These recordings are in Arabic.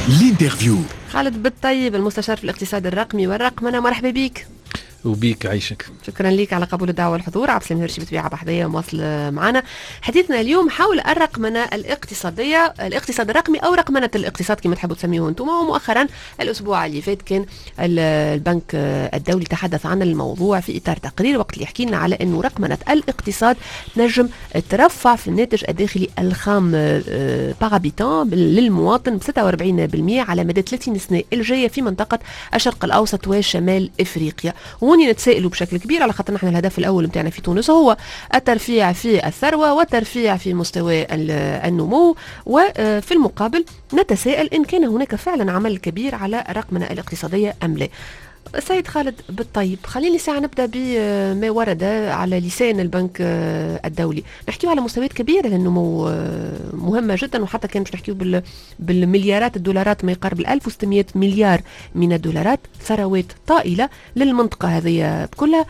الانترفيو. خالد بالطيب المستشار في الاقتصاد الرقمي والرقمنة، مرحبا بك. وبيك عيشك. شكرا لك على قبول الدعوة والحضور. عبد السلام هرشي بطبيعة بحذية مواصل معنا. حديثنا اليوم حول الرقمنة الاقتصادية، الاقتصاد الرقمي أو رقمنة الاقتصاد كما تحبوا تسميوه أنتم. ومؤخرا الأسبوع اللي فات كان البنك الدولي تحدث عن الموضوع في إطار تقرير وقت اللي يحكي لنا على أنه رقمنة الاقتصاد نجم ترفع في الناتج الداخلي الخام باغابيتان للمواطن ب 46% على مدى 30 سنة الجاية في منطقة الشرق الأوسط وشمال إفريقيا. هوني نتسائلوا بشكل كبير على خاطر نحن الهدف الأول متاعنا في تونس هو الترفيع في الثروة والترفيع في مستوى النمو، وفي المقابل نتساءل إن كان هناك فعلا عمل كبير على الرقمنة الاقتصادية أم لا. سيد خالد بالطيب، خليني ساعة نبدأ بما ورد على لسان البنك الدولي. نحكيه على مستويات كبيرة للنمو مهمة جدا، وحتى كان مش نحكيه بالمليارات الدولارات، ما يقارب 1600 مليار من الدولارات، ثروات طائلة للمنطقة هذه كلها.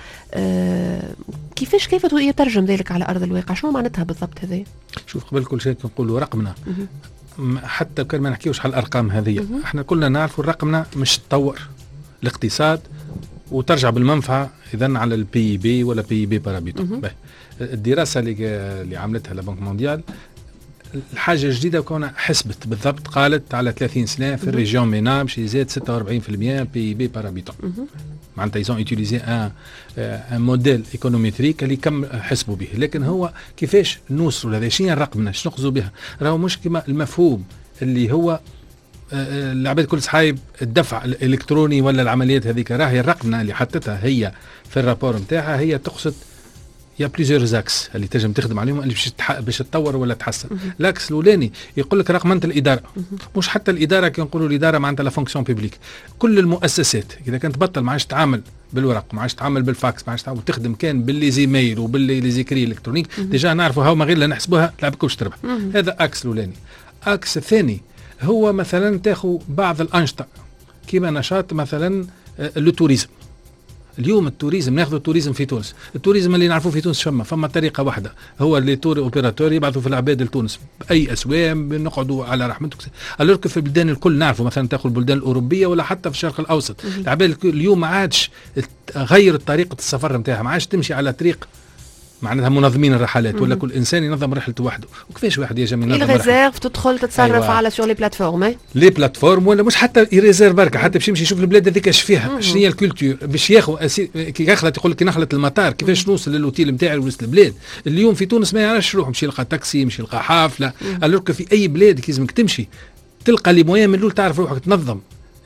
كيف يترجم ذلك على أرض الواقع؟ شنو معناتها بالضبط هذه؟ شوف، قبل كل شيء نقولوا رقمنا حتى كان ما نحكيوش على الأرقام هذه. احنا كلنا نعرف الرقمنا مش تطور الاقتصاد وترجع بالمنفعة إذن على البي بي ولا بي بي بارابيتون. الدراسة اللي عملتها البنك مونديال الحاجة الجديدة وكونها حسبت بالضبط، قالت على 30 سنة في الريجيون مينا باش يزيد 46% بي بي بارابيتون. معناتها يزون يوتيليزي ان موديل ايكونوميتريك اللي كم حسبوا به. لكن هو كيفاش نوصلوا لهذا؟ شنو الرقمنة؟ شنو نقصدوا بها؟ راهو مش كما المفهوم اللي هو العباد كل صحايب الدفع الالكتروني ولا العمليات هذيك. راهي الرقمنه اللي حطتها هي في الرابور نتاعها هي تقصد يا بليزيور زاكس اللي تنجم تخدم عليهم اللي باش تطور ولا تحسن. الاكس الاولاني يقول لك رقمنه الاداره، مش حتى الاداره كي نقولوا الاداره معناتها لا فونكسيون بيبليك، كل المؤسسات اذا كانت تبطل ما عادش تعامل بالورق، ما عادش تعامل بالفاكس، ما عادش تعامل تخدم كان بالليزيميل وبالليزيكري الكترونيك، ديجا نعرفوا هاو ما غير لا نحسبوها تلعبكوش تربح. هذا اكس الاولاني. اكس الثاني هو مثلا تاخذ بعض الأنشطة كما نشاط مثلا التوريزم. اليوم التوريزم ناخذ التوريزم في تونس، التوريزم اللي نعرفوه في تونس فما طريقة واحدة، هو اللي تور اوبيراتور يبعثوا في العباد لتونس بأي أسوام بنقعدوا على رحمتك. ألورك في البلدان الكل نعرفوا مثلا تاخذ البلدان الأوروبية ولا حتى في الشرق الأوسط العباد اليوم ما عادش غير طريقة السفر نتاعها، ما عادش تمشي على طريق معناتها منظمين الرحلات ولا كل انسان ينظم رحلته وحده. وكيفاش واحد يجي ينظم رحلته؟ الريزيرف تدخل تتصرف على سور لي بلاتفورم، لي بلاتفورم ولا مش حتى يريزيرف بركه، حتى باش يمشي يشوف البلاد هذيك اش فيها، شنو هي الكولتور باش ياخذ كي يخلط يقول لك كي نخلط المطار كيفاش نوصل للوتيل نتاعي وسط البلاد. اليوم في تونس ما يعرفش يروح، يمشي يلقى تاكسي، يمشي يلقى حافله. الوغ في اي بلاد كيزمك تمشي تلقى لي موان من الاول تعرف روحك تنظم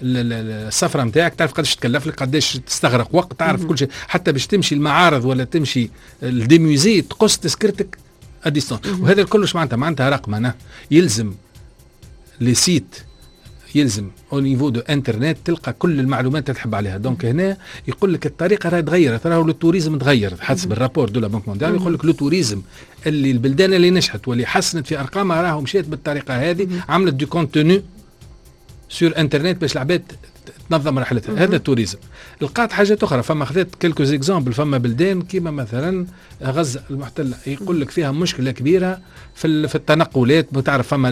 السفره نتاعك، تعرف قداش تكلف لك، قداش تستغرق وقت، تعرف كل شيء. حتى باش تمشي المعارض ولا تمشي الديموزي تقص تذكرتك اديستون. وهذا الكل مش معناتها رقمنه. يلزم لي سيت، يلزم او نيفو دو انترنت تلقى كل المعلومات اللي تحب عليها. دونك هنا يقول لك الطريقه راهي تغيرت، راهو التوريزم تغير حسب الرابور دو لا بنك مونديال. يقول لك التوريزم اللي البلدان اللي نجحت واللي حسنت في ارقامها راهو مشيت بالطريقه هذه، عملت دو كونتوني سور انترنت باش العباد تنظم رحلتها. هذا التوريزم. لقات حاجات اخرى، فما خذت كلكوز اكزامبل، فما بلدان كيما مثلا غزه المحتله يقول لك فيها مشكله كبيره في التنقلات، بتعرف فما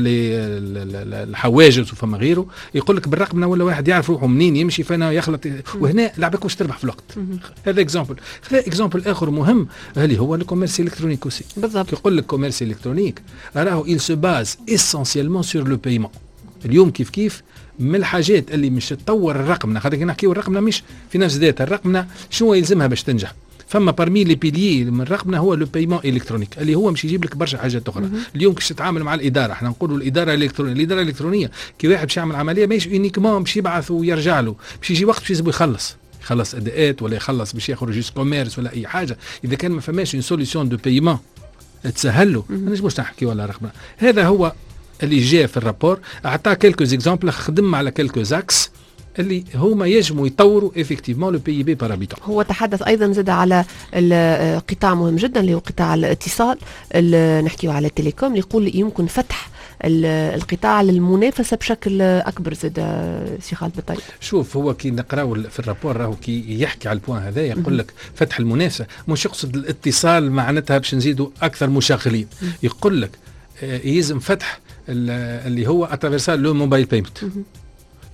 الحواجز وفما غيره. يقول لك بالرقمنه ولا واحد يعرف روحه منين يمشي فين يخلط، وهنا لعبك واش تربح في الوقت. هذا اكزامبل. اكزامبل اخر مهم اللي هو الكوميرسي الكترونيك اوسي. بالضبط. يقول لك كوميرسي الكترونيك راهو il se base essentiellement sur le paiement. اليوم كيف من الحاجات اللي مش تطور الرقمنه، خاطر كي نحكيو الرقمنه مش في نفس ذاتها، الرقمنه شنو يلزمها باش تنجح؟ فما بارمي لي بيليي من الرقمنه هو لو بايمون الكترونيك اللي هو مش يجيب لك برشا حاجات اخرى. اليوم كيش تتعامل مع الاداره، احنا نقولوا الاداره الالكترونيه. الاداره الالكترونيه كي واحد باش يعمل عمليه ماهيش يونيكمون باش يبعث ويرجع له، باش يجي وقت باش يزبو يخلص اداءات ولا يخلص باش ياخذ ريجيست كوميرس ولا اي حاجه. اذا كان ما فماش اون سوليسيون دو بايمون تسهل له، ما نجموش نحكيو على رقمنه. هذا هو اللي جاء في الرابور، اعطى كلكوز اكزامبل، خدم على كلكوز اكس اللي هما يجموا يطوروا افكتيفمون لو بي بي بارابيتون. هو تحدث ايضا زاد على قطاع مهم جدا اللي هو قطاع الاتصال، نحكيه على التليكوم، اللي يقول يمكن فتح القطاع للمنافسه بشكل اكبر. زاد سي خالد بالطيب. شوف، هو كي نقراو في الرابور راهو كي يحكي على البوان هذا يقول لك فتح المنافسه، مش يقصد الاتصال معناتها باش نزيدوا اكثر مشغلين. يقول لك يلزم فتح اللي هو اترافيرسا لو موبايل بيمنت.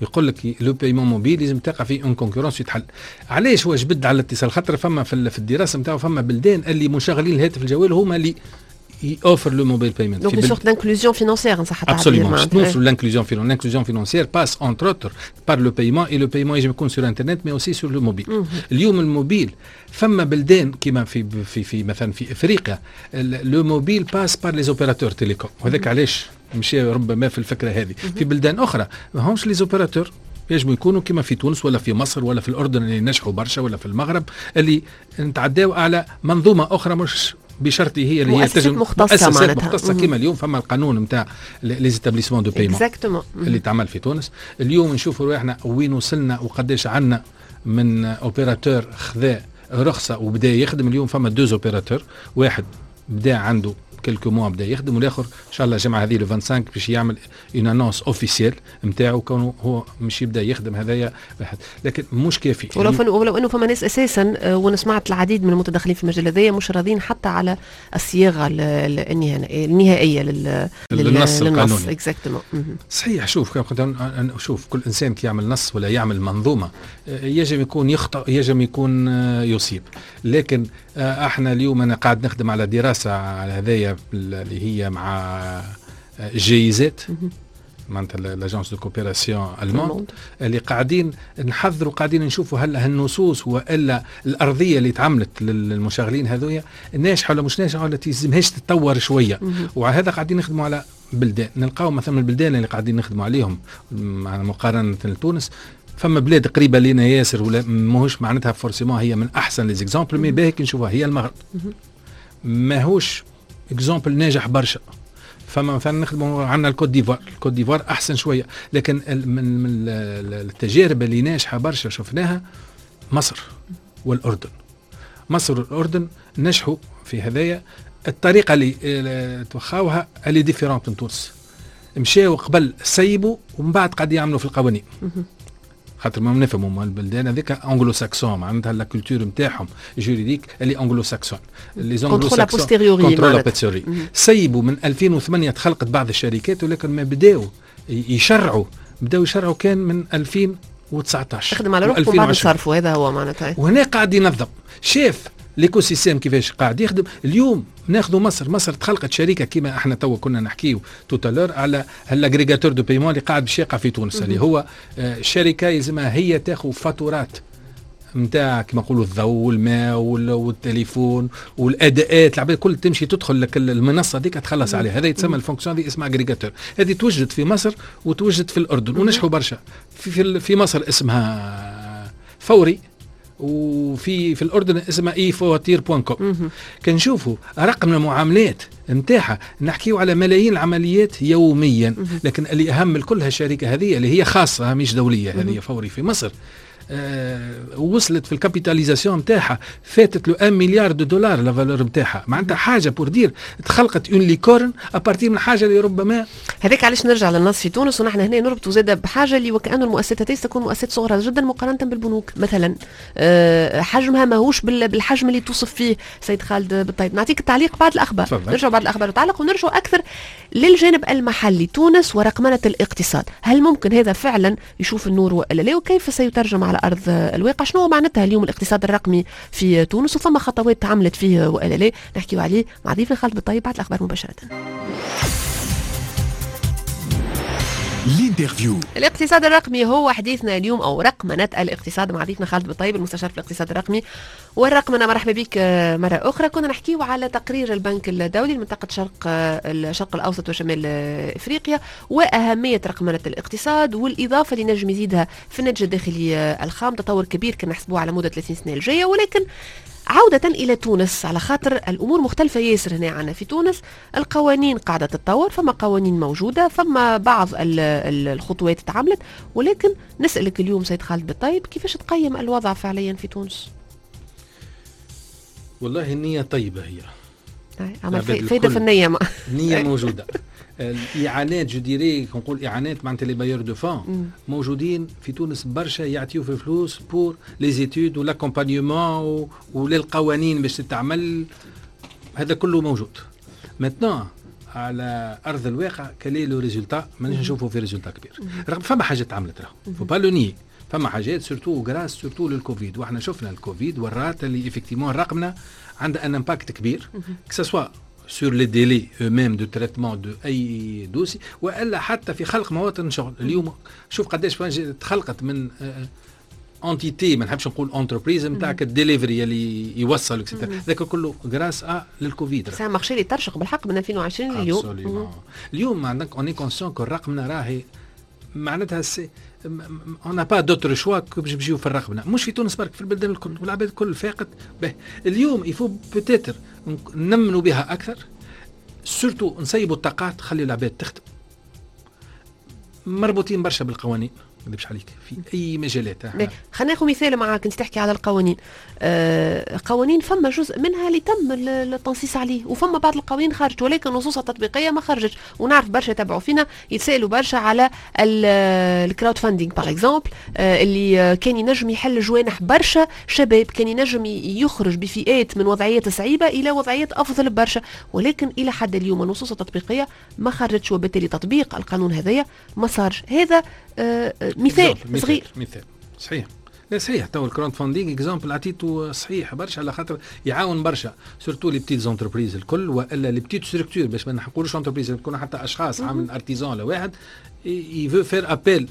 يقول لك لو بايمون موبيل لازم تقع فيه اون كونكورونس يتحل. علاش هو جبد على الاتصال؟ خاطر فما في الدراسه نتاعو فما بلدان اللي مشغلين الهاتف الجوال هما اللي يوفر لو موبيل بايمنت. دونك سورت دانكلوزيون فينانسيير نصح التعبير. نوصلوا لانكلوزيون فينانسيير باس انتر اوتر بار لو بايمون اي لو بايمون يجب يكون سور انترنت مي اوسي سور لو موبيل. اليوم الموبيل فما بلدان كيما في مثلا في افريقيا لو موبيل باس بار لي اوبيراتور تيليكوم، وهذاك علاش مشي ربما في الفكره هذه. في بلدان اخرى ما همش لي اوبيراتور يجب يكونوا كما في تونس ولا في مصر ولا في الاردن اللي نجحوا برشا ولا في المغرب اللي نتعداو على منظومه اخرى مش بشرط هي اللي هي تجم مؤسسات مختصه كما اليوم فما القانون نتاع لي زيتابليسمون دو بايمون اللي تعمل في تونس. اليوم نشوفوا روحنا وين وصلنا وقداش عندنا من اوبيراتور خذا رخصه وبدا يخدم. اليوم فما دوز اوبيراتور، واحد بدا عنده كلكو موا بدا يخدم، والاخر ان شاء الله الجمعه هذه لو 25 باش يعمل اون انونس اوفيسيال نتاعو كونه هو مش يبدا يخدم. هذايا واحد لكن مش كافي. ولو انه فما ناس اساسا وانا سمعت العديد من المتدخلين في المجال هذايا مش راضين حتى على الصياغه النهائيه للنص القانوني. اكزاكتومون. صحيح. شوف كل انسان كي يعمل نص ولا يعمل منظومه يجب يكون يخطئ يجب يكون يصيب. لكن احنا اليوم انا قاعد نخدم على دراسه على هذايا اللي هي مع جيزات معناتها لاجونس دو كوبيراسيون الموند اللي قاعدين نحضروا قاعدين نشوفوا هل هالنصوص والا الارضيه اللي تعملت للمشغلين هذويا ناجحه ولا مش ناجحه ولا تلزمهاش تتطور شويه. وعلى هذا قاعدين نخدموا على بلدان نلقاو مثلا البلدان اللي قاعدين نخدموا عليهم مقارنه لتونس. فما بلاد قريبه لنا ياسر ولا ماهوش معناتها فورسيمون هي من احسن لي زيكزامبل مي باهي نشوفها هي المغرب ماهوش اكزامبل ناجح برشا. فما مثلا نخدموا عندنا الكوت ديفوار احسن شويه. لكن من التجارب اللي ناجحه برشا شفناها مصر والاردن. مصر والاردن نجحوا في هذايا. الطريقه اللي توخاوها اللي ديفيرونت من تونس. مشاو قبل سيبوا ومن بعد قاعد يعملوا في القوانين. خاطر ما نفهموا البلدان هذيك انجلو ساكسون معناتها لا كولتور نتاعهم جوريديك اللي انجلو ساكسون لي انجلو ساكسون كونترول بوستيريوري. سيبوا من 2008 تخلقت بعض الشركات ولكن ما بداوا يشرعوا كان من 2019 تخدم على روحك وبعد صرفوا. هذا هو معناتها. وهنا قاعد ينظم شاف ليكو سيستيم كيفاش قاعد يخدم. اليوم ناخذوا مصر تخلقت شركه كما احنا توا كنا نحكيو توتالور على الاغريغاتور دو بايمون اللي قاعد باش يقع في تونس اللي هو شركه يلزمها هي تاخذ فاتورات نتاع كما نقولوا الضوء والماء والتليفون والاداءات العباد كل تمشي تدخل لك المنصه ديك تخلص عليها. هذا يتسمى الفونكسيون دي اسمها اغريغاتور. هذه توجد في مصر وتوجد في الاردن ونجحوا برشا. في مصر اسمها فوري وفي الأردن اسمها eFawattir.com. كنشوفوا رقم المعاملات نتاعها نحكيو على ملايين العمليات يوميا. لكن اللي أهم الكل هالشركة هذه اللي هي خاصة مش دولية هذه فوري في مصر وصلت في الكابيتاليزاسيون نتاعها فاتت له 1 مليار دولار لا فالور نتاعها. معناتها حاجه بور دير تخلقت اون ليكورن ابارتير من حاجه اللي ربما هذاك. علاش نرجع للنص في تونس ونحن هنا نربطوا زاده بحاجه اللي وكانه المؤسسات تكون مؤسسات صغرى جدا مقارنه بالبنوك مثلا. حجمها ماهوش بالحجم اللي توصف فيه سيد خالد بالطيب. نعطيك التعليق بعد الاخبار. نرجع بعد الاخبار وتعلق ونرجع اكثر للجانب المحلي. تونس ورقمنه الاقتصاد، هل ممكن هذا فعلا يشوف النور ولا لا؟ وكيف سيترجم على أرض الواقع؟ شنو معناتها اليوم الاقتصاد الرقمي في تونس وفما خطوات تعملت فيه ولا لا؟ نحكيو عليه مع ضيفنا خالد بالطيب بعد الأخبار مباشرة. الانترفيو. الاقتصاد الرقمي هو حديثنا اليوم او رقمنة الاقتصاد مع ضيفنا خالد بالطيب المستشار في الاقتصاد الرقمي والرقمنة. مرحبا بك مرة أخرى. كنا نحكيو على تقرير البنك الدولي لمنطقة الشرق الأوسط وشمال إفريقيا وأهمية رقمنة الاقتصاد والإضافة اللي نجم يزيدها في الناتج الداخلي الخام. تطور كبير كنا نحسبوه على مدة 30 سنة الجاية. ولكن عودة إلى تونس على خاطر الأمور مختلفة ياسر هنا عنا في تونس. القوانين قاعدة تتطور، فما قوانين موجودة، فما بعض الخطوات تعملت. ولكن نسألك اليوم سيد خالد بالطيب كيفاش تقيم الوضع فعليا في تونس؟ والله النية طيبة هي عمل فايدة في النية النية موجودة. الإعانات جديري نقول إعانات معناتها لي بايور دو فون موجودين في تونس برشا يعطيو في فلوس بور لي زيتود ولاكومبانيومون وللقوانين باش تتعمل. هذا كله موجود. ماتنا على ارض الواقع كلي لو ريزولتا ما نشوفوا في ريزولتا كبير. رغم فما حاجات عملت راهو فو با لو ني، فما حاجات سورتو غراس سورتو للكوفيد، واحنا شفنا الكوفيد ورات اللي افكتيمون رقمنا عندها ان امباكت كبير كسوا سور لي ديلي ميم دو تريتمون دو اي دوسي، والا حتى في خلق مواطن شغل. اليوم شوف قداش تخلقت من انتيتي، ما نحبش نقول انتربريز نتاعك الدليفري اللي يوصل اكسترا، ذاك كله غراس للكوفيد. سا مارشي اللي ترشق بالحق من 2020 اليوم. اليوم عندك اوني كونسيون كو رقمنا راهي معناتها اون با دوتر شوا باش نمشيو في الرقمنه، مش في تونس برك، في البلدان الكل والعباد الكل فاقت به. اليوم يفو بوتيتر نمنوا بها اكثر، سورتو نسيبوا الطاقات، خلي العباد تخدم. مربوطين برشا بالقوانين، ما نكذبش عليك في اي مجالات. خلينا ناخذ مثال معاك، انت تحكي على القوانين. قوانين فما جزء منها اللي تم التنصيص عليه، وفما بعض القوانين خرجت، ولكن النصوص التطبيقيه ما خرجتش. ونعرف برشا يتابعوا فينا يتسالوا برشا على الكراود فاندينغ باغ اكزومبل، اللي كان ينجم يحل جوانح برشا شباب، كان ينجم يخرج بفئات من وضعيات صعيبه الى وضعيات افضل برشا، ولكن الى حد اليوم النصوص التطبيقيه ما خرجتش، وبالتالي تطبيق القانون هذايا ما صارش. هذا مثال صغير. مثال صحيح. لا صحيح، تو الكراود فاندينغ اكزامبل عطيته صحيح برشا، على خاطر يعاون برشا سورتو لي بتيت زونتربريز الكل، والا لي بتيت ستركتور، باش ما نقولوش انتربريز، تكون حتى اشخاص عامل ارتيزان لواحد يفو فير ابيل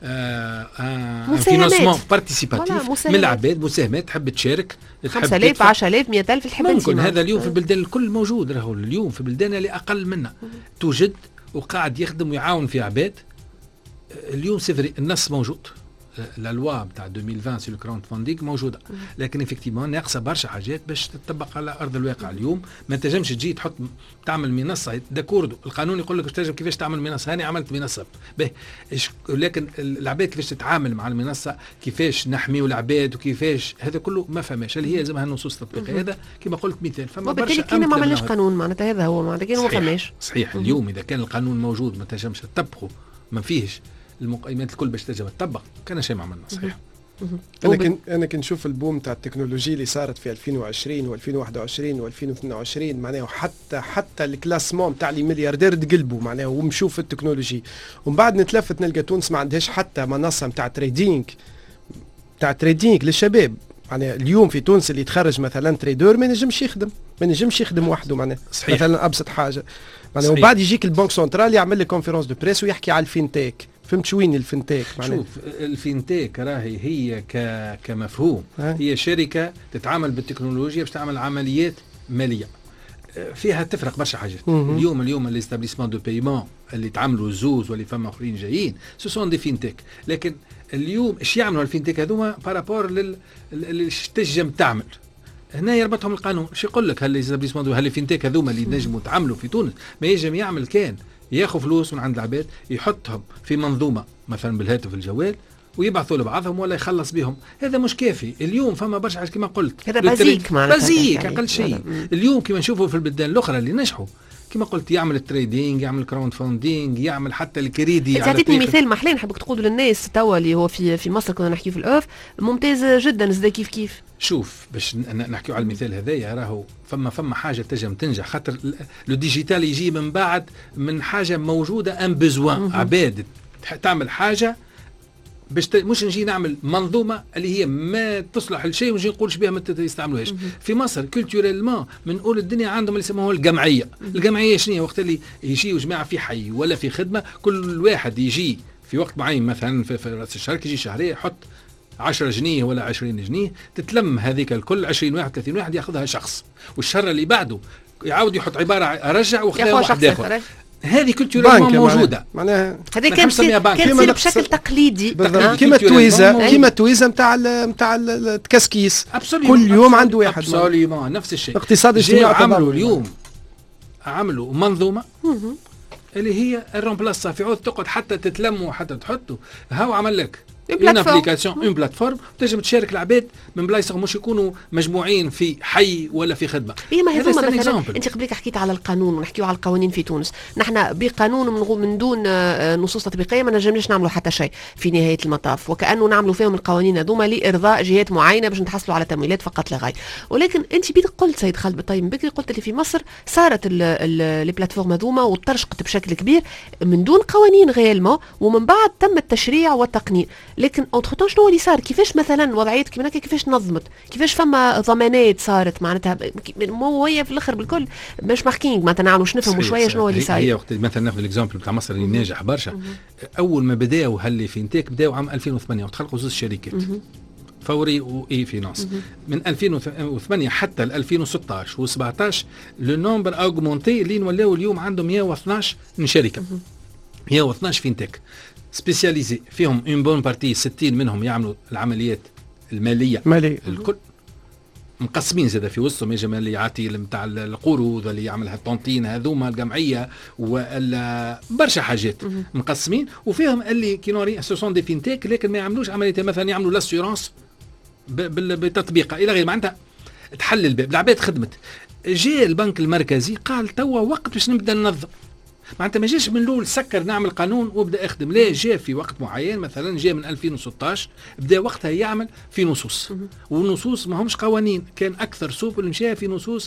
ان فينانسمون بارتيسيباتيف من العباد، مساهمات تحب تشارك 5000 10000 100000 الحب ممكن. هذا اليوم في البلدان الكل موجود، راهو اليوم في البلدان اللي اقل منا توجد وقاعد يخدم ويعاون في عباد. اليوم سيفري النص موجود، لا لوا بتاع 2020 سي الكراود فاندينغ موجوده، لكن افكتيفمون ناقصه برشا حاجات باش تطبق على ارض الواقع. اليوم ما تنجمش تجي تحط تعمل منصه داكوردو، القانون يقول لك تنجم كيفاش تعمل منصه، هاني عملت منصه به، لكن العباد كيفاش تتعامل مع المنصه، كيفاش نحميوا العباد، وكيفاش هذا كله ما فهماش، اللي هي لازمها النصوص التطبيقيه. هذا كما قلت مثال، فما برشا. وبالتالي كان ما عملناش قانون، معناتها هذا هو معناتها كان ما فهماش. صحيح. اليوم اذا كان القانون موجود ما تنجمش تطبقه، ما فيهش المقيمات الكل باش تنجم تطبق، كان شيء ما عملنا. صحيح. انا كنشوف البوم تاع التكنولوجيا اللي صارت في 2020 و2021 و2022، معناها حتى الكلاسمون تاع لي ملياردير تقلبوا معناها ومشوا في التكنولوجي. ومن بعد نتلفت نلقى تونس ما عندهاش حتى منصه تاع تريدينغ للشباب. يعني اليوم في تونس اللي يتخرج مثلا تريدور ما ينجمش يخدم وحده معناها، مثلا ابسط حاجه معناها. وبعد يجيك البنك سنترال يعمل لك كونفيرونس دو بريس ويحكي على الفينتيك. فهمت شوين الفينتيك معناها؟ شوف الفينتيك راهي هي كمفهوم هي شركه تتعامل بالتكنولوجيا باش تعمل عمليات ماليه، فيها تفرق برشا حاجات. اليوم الاستابليسمون دو بايمون اللي تعملوا زوز واللي فما اخرين جايين سو سون دي فينتيك، لكن اليوم ايش يعملوا الفينتيك هذوما بارابور اللي تنجم تعمل هنا يربطهم القانون. ايش يقول لك هل الفينتيك هذوما اللي نجموا تعملوا في تونس ما ينجم يعمل كان ياخذ فلوس من عند العباد يحطهم في منظومه مثلا بالهاتف الجوال ويبعثوا لبعضهم ولا يخلص بهم. هذا مش كافي. اليوم فما برشا كما قلت هذا بازيك معناتها، بازيك اقل شيء. اليوم كما نشوفوا في البلدان الاخرى اللي نجحوا كما قلت يعمل التريدينغ، يعمل كراود فاندينغ، يعمل حتى الكريدي. انت عطيتني مثال محلين حبك تقول للناس توا اللي هو في مصر كنا نحكي في الاوف ممتاز جدا. زدا كيف شوف باش نحكيو على المثال هذايا راهو فما حاجه تنجم تنجح، خاطر لو ديجيتال يجي من بعد من حاجه موجوده ان بيزوان. عباد تعمل حاجه باش مش نجي نعمل منظومه اللي هي ما تصلح لشيء ونجي نقولش بها ما تستعملوهاش. في مصر كولتوريلمون بنقول الدنيا عندهم اللي يسموه الجمعيه. الجمعيه شنو؟ وقت اللي يجيوا جماعه في حي ولا في خدمه، كل واحد يجي في وقت معين مثلا في راس الشهر يجي شهريه يحط 10 جنيه ولا 20 جنيه، تتلم هذيك الكل 20 واحد 30 واحد ياخذها شخص، والشهر اللي بعده يعاود يحط عباره ارجع وخذها واحد اخر. هذه كولتوريلمون موجوده معناها هذا كان تصير بشكل تقليدي كيما التويزه نتاع التكسكيس كل يوم عنده واحد. نفس الشيء. اقتصاد اجتماعي عملوا اليوم عملوا منظومه اللي هي الرومبلاصه في عود تقعد حتى تتلموا حتى تحطوا. هاو عمل لك اون ابليكاسيون اون بلاتفورم تنجم تشارك العباد من بلايص مش يكونوا مجموعين في حي ولا في خدمه. هي ما هذوما مثلا انت قبلك حكيت على القانون ونحكيو على القوانين في تونس، نحن بقانون من دون نصوص تطبيقيه ما نجمناش نعملوا حتى شيء في نهايه المطاف، وكانه نعملوا فيهم القوانين هذوما لارضاء جهات معينه باش نتحصلوا على تمويلات فقط لا غير. ولكن انت بيد قلت سيد خالد بالطيب بكري، قلت لي في مصر صارت لي بلاتفورم هذوما وترشقت بشكل كبير من دون قوانين غيالمو، ومن بعد تم التشريع والتقنين. لكن اونتر شنو اللي صار؟ كيفاش مثلا وضعيه كيما هكا كيفاش نظمت؟ كيفاش فما ضمانات صارت معناتها مو هي في الاخر بالكل مش ماركينغ معناتها نعملوا نفهموا شويه شنو اللي صاير. هي وقت مثلا ناخذ الاكزامبل بتاع مصر اللي ناجح برشا. اول ما بداوا هاللي فينتيك بداوا عام 2008 وتخلقوا زوج شركات فوري واي فينانس. من 2008 حتى 2016 و17 لو نومبر اوغمونتي اللي نولوا اليوم عندهم 112 شركه، 112 فينتيك سبيسياليزي فيهم اون بون بارتي 60 منهم يعملوا العمليات الماليه الكل، مقسمين زاد في وسطهم يجي اللي يعطي نتاع القروض اللي يعملها الطونتين هذوما الجمعيه ولا برشا حاجات مقسمين، وفيهم اللي كينوري سوسون دي فينتيك لكن ما يعملوش عمليه مثلا يعملوا لاسيورانس بتطبيقها الى غير. معناتها تحل الباب العباد خدمت. جاء البنك المركزي قال توا وقت باش نبدا ننظم. معناتها ما جاش من الاول سكر نعمل قانون وبدا يخدم، لا جاء في وقت معين مثلا جاء من 2016 بدا وقتها يعمل في نصوص، والنصوص ما همش قوانين، كان اكثر سوق اللي مشى في نصوص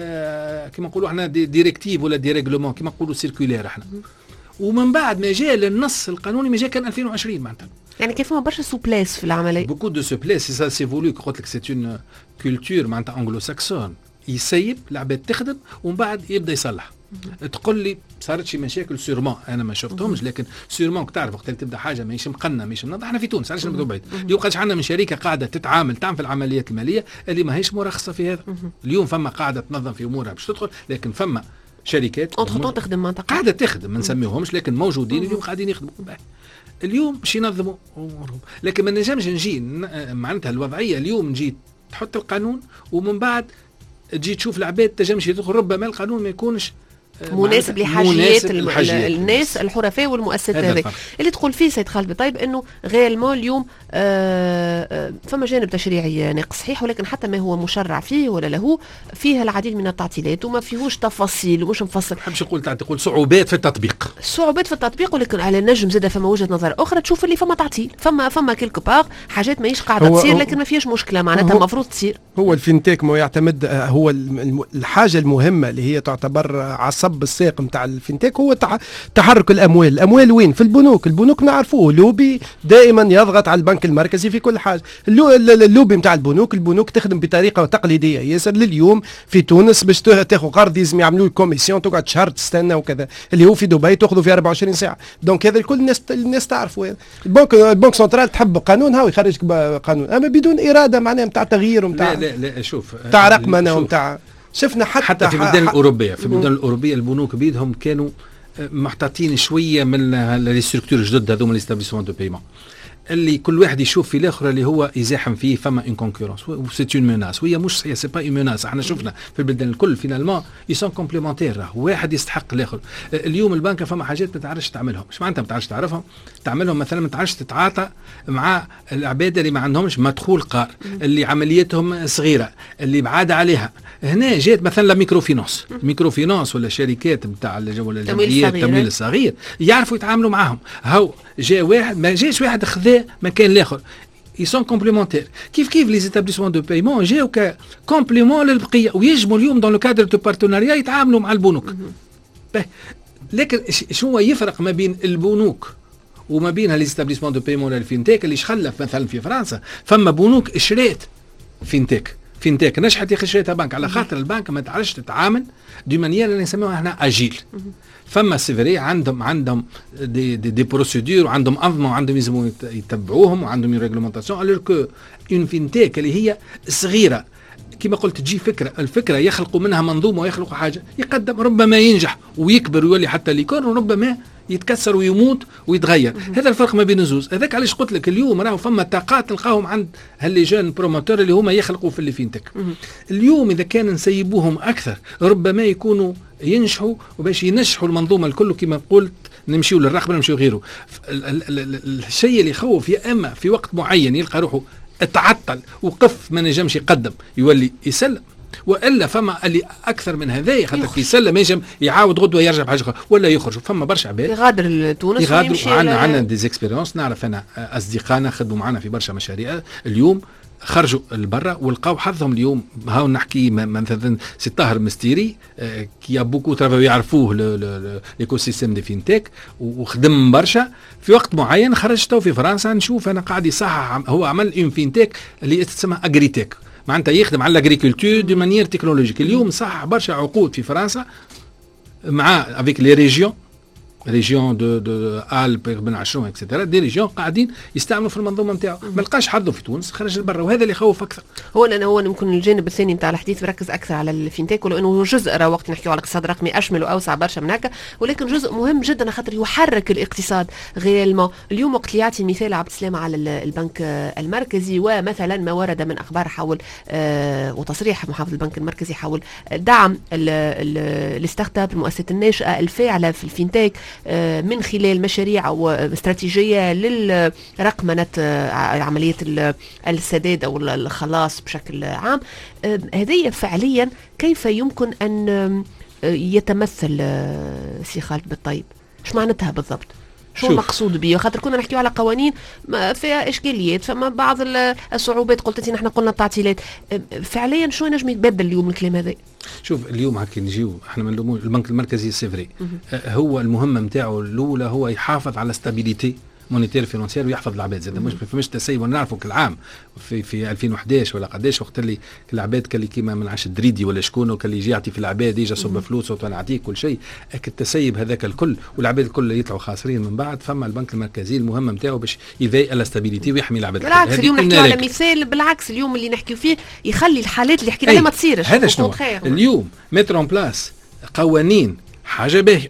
كما نقولوا احنا ديريكتيف ولا ديريغلومون كما نقولوا سيركولير احنا. ومن بعد ما جاء للنص القانوني ما جاء كان 2020 معناتها. يعني كيف ما برشا سوبليس في العمليه. بوكو دو سوبليس سا سي فولو قلت لك سي اون كولتور معناتها انجلو ساكسون، يسيب العباد تخدم ومن بعد يبدا يصلح. تقول لي صارت شي مشاكل سيرمون انا ما شفتهمش، لكن سيرمون تعرف وقت اللي تبدا حاجه ماهيش مقنه ماهيش منظمه. احنا في تونس علاش نبداو بعيد؟ اليوم قاعد عندنا من شركه قاعده تعمل في العمليات الماليه اللي ماهيش مرخصه في هذا. اليوم فما قاعده تنظم في امورها باش تدخل، لكن فما شركات تخدم منطقه قاعده تخدم ما نسميوهمش لكن موجودين اليوم قاعدين يخدموا. اليوم باش ينظموا امورهم، لكن ما نجمش نجي معناتها الوضعيه اليوم نجي تحط القانون ومن بعد تجي تشوف العباد تجمش يدخل، ربما القانون ما يكونش مناسب لحاجيات الناس الحرفاء والمؤسسات هذه اللي تقول فيه سيد خالد بالطيب انه غير اليوم فما جانب تشريعي ناقص صحيح، ولكن حتى ما هو مشرع فيه ولا له فيه العديد من التعطيلات وما فيهوش تفاصيل ومش مفصل. حبش تقول صعوبات في التطبيق، ولكن على النجم زاد فما وجهه نظر اخرى تشوف اللي فما تعطيل، فما كيلكو باغ حاجات ماهيش قاعده تصير لكن ما فيهاش مشكله معناتها المفروض تصير. هو الفينتيك ما يعتمد هو الحاجه المهمه اللي هي تعتبر عصب الساق نتاع الفينتيك هو تحرك الاموال وين؟ في البنوك نعرفوه لوبي دائما يضغط على البنك المركزي في كل حاجه. اللوبي نتاع البنوك تخدم بطريقه تقليديه ياسر. لليوم في تونس باش تاخذ قرض لازم يعملوا لك كوميسيون تقعد شهر تستنى وكذا، اللي هو في دبي تاخذه في 24 ساعه. دونك هذا الكل الناس تعرفوا هذا. البنك سنترال تحب قانون هاو يخرجك قانون اما بدون اراده معناها نتاع تغيير ونتاع لا شوف تاع رقمنه ونتاع شفنا حتى في البلدان الاوروبيه البنوك بيدهم كانوا محتاطين شويه من لي ستركتور جدد هذوما لي ستابليسمون دو بايمون اللي كل واحد يشوف في الاخر اللي هو يزاحم فيه فما ان كونكورونس سي اون ميناس. وهي مش سي با اون ميناس، احنا شفنا في البلدان الكل فينالمون يسون كومبليمونتير، واحد يستحق الاخر. اليوم البنك فما حاجات ما تعرفش تعملهم. ايش معناتها ما تعرفش تعملهم؟ مثلا ما تعرفش تتعاطى مع العباد اللي ما عندهمش مدخول قار، اللي عملياتهم صغيره، اللي بعاد عليها. هنا جات مثلا لا ميكرو فينانس ولا شركات نتاع الجمعيات التمويل الصغير يعرفوا يتعاملوا معهم. هاو جاء واحد ما جاش واحد خذا مكان الاخر، يسون كومبليمونتير. كيف لي زيتابليسمون دو بايمون جاو كومبليمون للبقيه ويجموا اليوم دون لو كادر دو بارتناريا يتعاملوا مع البنوك. لكن شنو يفرق ما بين البنوك وما بين لي زيتابليسمون دو بايمون الفينتيك اللي خلف مثلا في فرنسا فما بنوك اشرات فينتيك نجحت شريتها بنك على خاطر البنك ما تعرفش تتعامل دي مانيير اللي نسميوها احنا اجيل. فما سيفري عندهم دي بروسيدور وعندهم انظمه وعندهم يلزموا يتبعوهم وعندهم ريغلومونطاسيون. الوغ كو اون فينتيك اللي هي صغيره كما قلت تجي الفكره يخلقوا منها منظومه ويخلقوا حاجه يقدم، ربما ينجح ويكبر ويولي حتى ليكون، وربما يتكسر ويموت ويتغير. هذا الفرق ما بين الزوز. هذاك علاش قلت لك اليوم راهو فما طاقات نلقاهم عند هاللجان بروموتور اللي هما يخلقوا في اللي فينتك. اليوم اذا كان نسيبوهم اكثر ربما يكونوا ينجحوا، وباش ينجحوا المنظومه الكل كما قلت نمشيو للرقمنه نمشيو غيره. الشيء اللي يخوف يا اما في وقت معين يلقى روحه تعطل وقف ما نجمش يقدم يولي يسلم، والا فما اللي اكثر من هذايا خاطر كي يسلم ينجم يعاود غدوه يرجع بحاجه ولا يخرج. فما برشا عباد يغادر تونس يغادروا. عندنا دي زيكسبيريونس، نعرف انا اصدقائنا خدموا معنا في برشا مشاريع اليوم خرجوا لبرا ولقاو حظهم. اليوم هاو نحكي مثلا سي طاهر مستيري كي بوكو ترافاو يعرفوه ليكو سيستيم دي فينتيك وخدم برشا. في وقت معين خرجته في فرنسا نشوف انا قاعد يصحح، هو عمل اون فينتيك اللي تسمى اغريتيك، معناتها يخدم على الاغريكولتور دو مانيير تكنولوجيك. اليوم صح برشا عقود في فرنسا مع افيك لي ريجيون دو الب بن عشرون اكسترا، دي ريجيون قاعدين يستعملوا في المنظومه نتاعو. ما لقاش حظه في تونس خرج لبرا، وهذا اللي يخوف اكثر. هو يمكن الجانب الثاني نتاع الحديث بركز اكثر على الفينتيك، ولانه جزء راه وقت نحكيو على الاقتصاد الرقمي اشمل واوسع برشا من هكا، ولكن جزء مهم جدا خاطر يحرك الاقتصاد غير اليوم. وقت اللي يعطي مثال عبد السلام على البنك المركزي، ومثلا ما ورد من اخبار حول وتصريح محافظ البنك المركزي حول دعم الستارت اب المؤسسات الناشئه الفاعله في الفينتيك من خلال مشاريع واستراتيجية للرقمنة عملية السداد أو الخلاص بشكل عام. هذه فعليا كيف يمكن أن يتمثل سي خالد بالطيب؟ شو معناتها بالضبط؟ شو المقصود به؟ خاطر كنا نحكيو على قوانين فيها إشكاليات، فما بعض الصعوبات قلت انت نحن قلنا التعطيلات. فعليا شو نجم يتبدل اليوم الكلام هذا؟ شوف اليوم هكا نجيو احنا ما نلوموش البنك المركزي سيفري، هو المهمه نتاعو الاولى هو يحافظ على ستابيليتي مونيتير فينانسيير ويحفظ العباد زاد. مش فماش تسيب ونعرفوا كل عام في 2011 ولا قداش وقت اللي العباد كلي كيما من عش دريدي ولا شكون وكل يجي يعطي في العباد يجي صب فلوس ونعطيك كل شيء، التسيب هذاك الكل والعباد الكل يطلعوا خاسرين من بعد. فما البنك المركزي المهمه نتاعو باش يضايق الاستابيليتي ويحمي العباد. بالعكس اليوم نحكيو على مثال، بالعكس اليوم اللي نحكيو فيه يخلي الحالات اللي حكينا ما تصيرش. هذا شنو اليوم متر اون بلاس قوانين حاجه باهيه،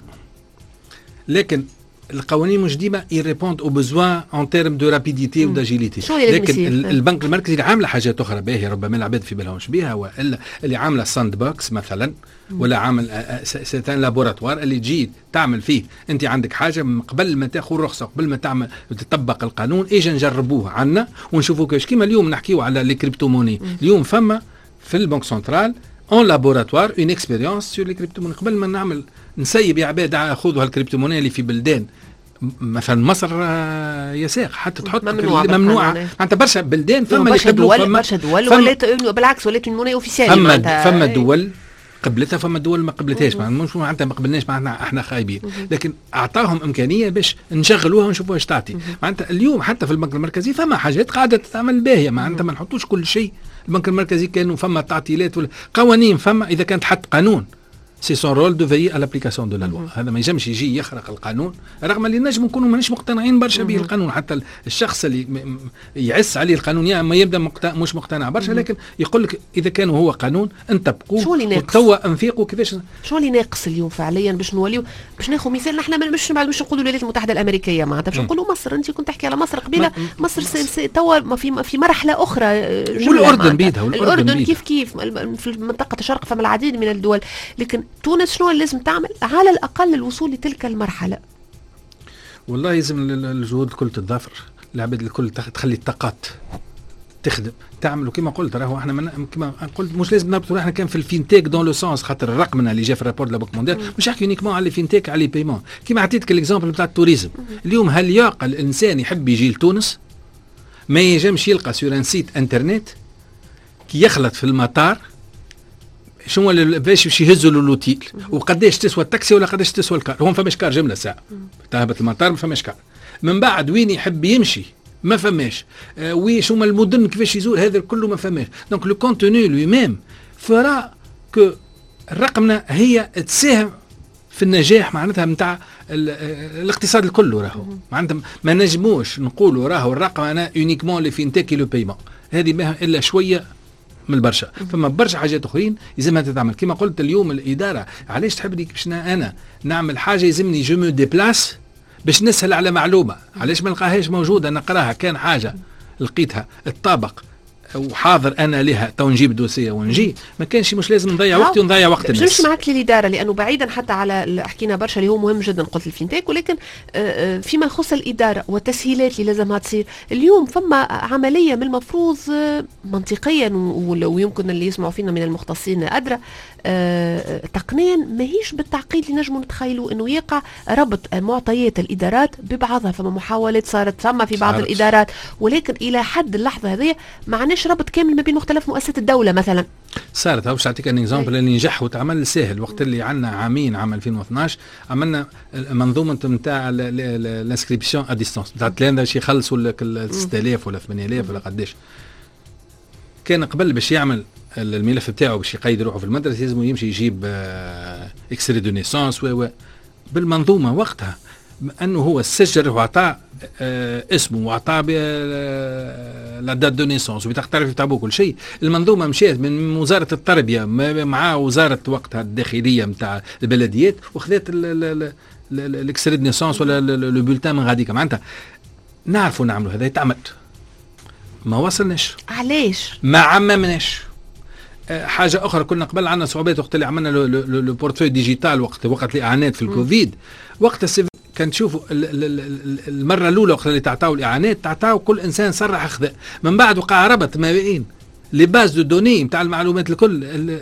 لكن القوانين مش ديما يريبوند او بوزوان ان تيرم دو رابيديتي و داجيليتي. لكن البنك المركزي اللي عامله حاجات اخرى باهيه ربما العباد في بالهمش بها، والا اللي عامله ساند بوكس مثلا ولا عامل سيتان لابوراتوار اللي تجي تعمل فيه انت عندك حاجه قبل ما تاخذ رخصه قبل ما تعمل تطبق القانون اجا نجربوه عنا ونشوفوا كيما اليوم نحكيو على لي كريبتو موني. اليوم فما في البنك سنترال اون لابوراتوار اون اكسبيريونس سور لي كريبتو موني. قبل ما نعمل نسيب يا عباد خذوا هالكريبتو موني اللي في بلدان مثلا مصر يساق حتى تحط ممنوعه معناتها برشا بلدان فما برشا دول ولات بالعكس ولات الموني اوفيسيال. فما دول قبلتها فما دول ما قبلتهاش، مش معناتها ما قبلناش معناتها احنا خايبين، لكن اعطاهم امكانيه باش نشغلوها ونشوفوها ايش تعطي. معناتها اليوم حتى في البنك المركزي فما حاجات قاعده تتعمل باهيه، معناتها ما نحطوش كل شيء. البنك المركزي كانوا فما تعطيلات ولا قوانين، فما اذا كانت حط قانون سي سون رول دو فيي على لابليكاسيون دو لا لوا. هذا ما ينجمش يجي يخرق القانون، رغم اللي نجم نكونوا مانيش مقتنعين برشا به القانون. حتى الشخص اللي يعس عليه القانون يا ما يبدا مش مقتنع برشا، لكن يقول لك اذا كان هو قانون انطبقوه وتوا انفيقوا كيفاش. شو اللي ناقص اليوم فعليا باش نوليو باش ناخذ مثال؟ نحن مش نقولوا الولايات المتحده الامريكيه معناتها، باش نقولوا مصر. انت كنت تحكي على مصر قبيله، مصر توا في مرحله اخرى. والاردن بيدها، الاردن كيف في منطقه الشرق فما العديد من الدول. لكن تونس شنو لازم تعمل على الأقل للوصول لتلك المرحلة؟ والله لازم الجهود الكل تتضافر، العباد الكل تخلي الطاقات تخدم تعملوا كما قلت. راهو احنا كما قلت مش لازم نربطوا احنا كان في الفينتيك دون لو سونس، خاطر الرقمنه اللي جا في الرابور دو لا بنك مونديال مش نحكي يونيكمون على الفينتيك على لي بايمون. كما عطيتك الاكزامبل نتاع التوريزم، اليوم هل يعقل الانسان يحب يجي لتونس ما ينجمش يلقى سور ان سيت انترنت كي يخلط في المطار شنو باش يهزوا للوتيل وقداش تسوى التاكسي ولا قداش تسوى الكار. هم فماش كار جمله ساعه تهبط المطار ما فماش كار. من بعد وين يحب يمشي ما فماش، ويش هما المدن كيفاش يزور هذا كله ما فماش. دونك لو كونتوني لو ميم فرا كو الرقمنه هي تساهم في النجاح معناتها نتاع الاقتصاد الكل. راهو معناتها ما نجموش نقولوا راهو الرقمنه يونيكمون لي فينتيك لو بايمون، هذه ما الا شويه من البرشا. فما برشا حاجات اخرين لازمها تتعمل. كما قلت اليوم الاداره علاش تحبني باش انا نعمل حاجه يلزمني جو مو ديبلاس باش نسهل على معلومه، علاش ما نلقاهاش موجوده نقراها. كان حاجه لقيتها الطابق وحاضر انا لها تو نجيب دوسيه ونجي، ما كانش مش لازم نضيع وقتي ونضيع وقت الناس. مش معك للاداره، لانه بعيدا حتى على حكينا برشا اللي هو مهم جدا قلت الفينتك، ولكن فيما يخص الاداره والتسهيلات اللي لازمها تصير اليوم، فما عمليه من المفروض منطقيا ويمكن اللي يسمعوا فينا من المختصين ادرى تقنيا ماهيش بالتعقيد اللي نجموا نتخيلوا انه يقع ربط معطيات الادارات ببعضها. فما محاولات صارت في بعض الادارات، ولكن الى حد اللحظه هذه ما عندناش ربط كامل ما بين مختلف مؤسسات الدوله مثلا. صارت باش نعطيك ان اكزامبل اللي نجح وتعمل سهل. وقت اللي عندنا عامين عام 2012 عملنا منظومه نتاع الانسكريبسيون ا ديستانس نتاع التلامذه باش يخلصوا لك 6000 ولا 8000 ولا قداش. كان قبل باش يعمل الملف بتاعه باش يقيد روحه في المدرسه لازم يمشي يجيب اكستري دو نيسانس بالمنظومه وقتها انه هو سجل وعطى اسمه وعطى لا دات دو نيسانس وبطاقه التعريف تاعو كل شيء. المنظومه مشات من وزاره التربيه مع وزاره وقتها الداخليه نتاع البلديات وخذت الاكستري دو نيسانس ولا لو بولتان من غاديك. معناتها نعرفوا نعملوا هذا يتعمل، ما وصلناش. علاش؟ ما عممناش. حاجه اخرى كنا قبل عندنا صعوبات وقت اللي عملنا لو بورتفوي ديجيتال وقت الاعانات في الكوفيد. وقت كان تشوفوا المره الاولى وقت اللي تعطاو الاعانات تعطاو كل انسان صرح اخذ، من بعد وقع ربط ما بين لي باز دو دوني نتاع المعلومات الكل.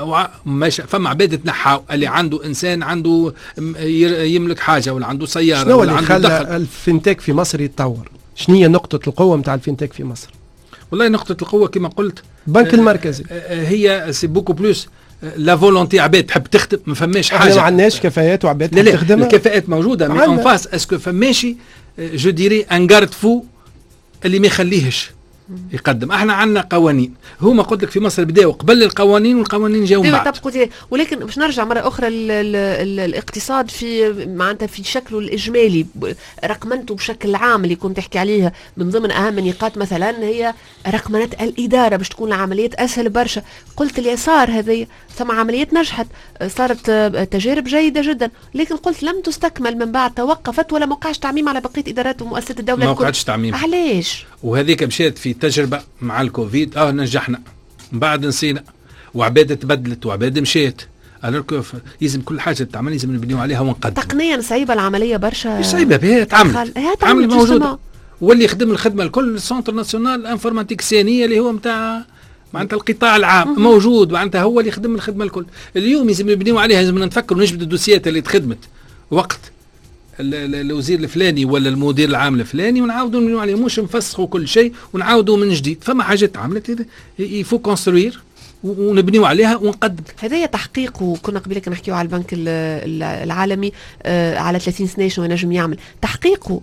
فما عباد تنحاو اللي عنده انسان عنده يملك حاجه ولا عنده سياره شنو ولا اللي عنده خلى دخل. الفينتك في مصر يتطور؟ شنو هي نقطه القوه نتاع الفينتك في مصر؟ والله نقطه القوه كما قلت البنك المركزي هي سي بوكو بلوس لا فولونتي. عباد تحب تخدم ما فماش حاجه. احنا ما عندناش كفاءات وعباد تحب تخدم. الكفاءات موجوده مي اون فاس اسكو فماشي جو ديري ان غارد فو اللي ما يخليهش يقدم. احنا عندنا قوانين، هما قلت لك في مصر بداوا قبل القوانين والقوانين جاوا من بعد. ولكن باش نرجع مره اخرى الاقتصاد في معناتها في شكله الاجمالي رقمنته بشكل عام اللي كنت تحكي عليها من ضمن اهم النقاط مثلا هي رقمنه الاداره باش تكون العمليات اسهل برشا. قلت اليسار هذه ثم عمليات نجحت، صارت تجارب جيده جدا، لكن قلت لم تستكمل من بعد، توقفت ولا موقعش تعميم على بقيه ادارات ومؤسسات الدوله. ما وقعتش تعميم. علاش؟ وهذيك مشات في تجربه مع الكوفيد نجحنا من بعد نسينا وعباد تبدلت وعباد مشات. لازم كل حاجه تعمل لازم نبنيو عليها ونقدم. تقنيا صعيبه العمليه برشا. مش صعيبه بها تعمل موجوده. واللي يخدم الخدمه الكل السونتر ناسيونال انفورماتيك سينيه اللي هو نتاع معناتها القطاع العام موجود، معناتها هو اللي يخدم الخدمه الكل. اليوم لازم نبنيو عليها، لازم نفكروا نجبد الدوسيات اللي تخدمت وقت الوزير الفلاني ولا المدير العام الفلاني ونعاودوا نبنيو عليه، مش نفسخوا كل شيء ونعاودوا من جديد. فما حاجات عملت يفو كونستروير ونبنيو عليها ونقدم. هذا تحقيق. وكنا قبل نحكيو على البنك العالمي على 30 سنه شنو نجم يعمل تحقيقه.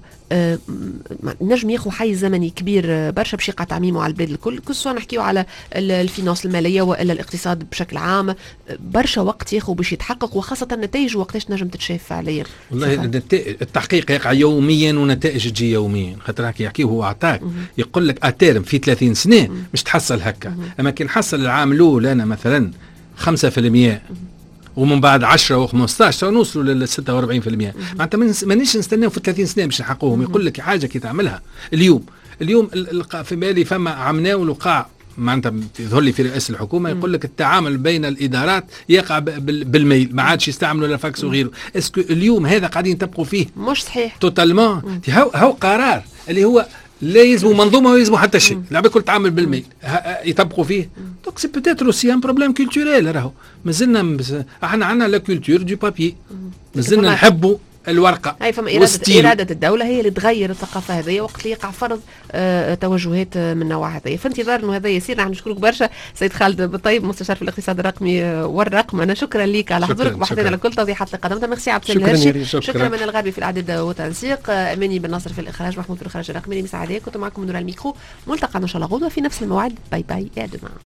نجم ياخذ حيز زمني كبير برشا باش يقع تعميمه على البلاد الكل، كسوا نحكيو على الفينانس الماليه والا الاقتصاد بشكل عام. برشا وقت ياخذ باش يتحقق، وخاصه النتائج وقتاش نجم تتشاف فعليا. والله التحقيق يقع يوميا ونتائج تجي يوميا. خاطر هكا يحكيه هو عطاك يقول لك اتيرم في 30 سنه مش تحصل هكا. اما كي نحصل العام الاول انا مثلا 5% ومن بعد 10 و15 نوصلوا لل 46%. معناتها مانيش نستناو في 30 سنه باش نحققوهم. يقول لك حاجه كي تعملها اليوم في بالي فما عملناه وقع معناتها يظهر لي في رئاسه الحكومه يقول لك التعامل بين الادارات يقع بالميل، ما عادش يستعملوا لا فاكس وغيره. اسكو اليوم هذا قاعدين تبقوا فيه؟ مش صحيح توتالمون. هو قرار اللي هو لا يلزموا منظومه ولا يلزموا حتى شيء، العباد الكل تعامل بالميل يطبقوا فيه. دونك سي بوتيتر اوسي ان بروبليم كولتوريل. راهو مازلنا احنا عندنا لا كولتور دو بابي، مازلنا نحبوا الورقه. هاي فما اراده الدوله هي اللي تغير الثقافه هذه وقت اللي يقع فرض توجهات من النوع هذا. في انتظار انه هذا يصير. نحن نشكرك برشا سيد خالد بالطيب مستشار في الاقتصاد الرقمي والرقم. انا شكرا لك على حضورك وبحثنا على كل توضيحات اللي قدمتها. ميرسي عبد الهاشمي. شكرا من الغربي في الاعداد والتنسيق، اماني بن ناصر في الاخراج، محمود في الاخراج الرقمي. مساعدة كنت معكم من الميكرو. ملتقى ان شاء الله غدوه في نفس الموعد. باي باي. يا دماغ.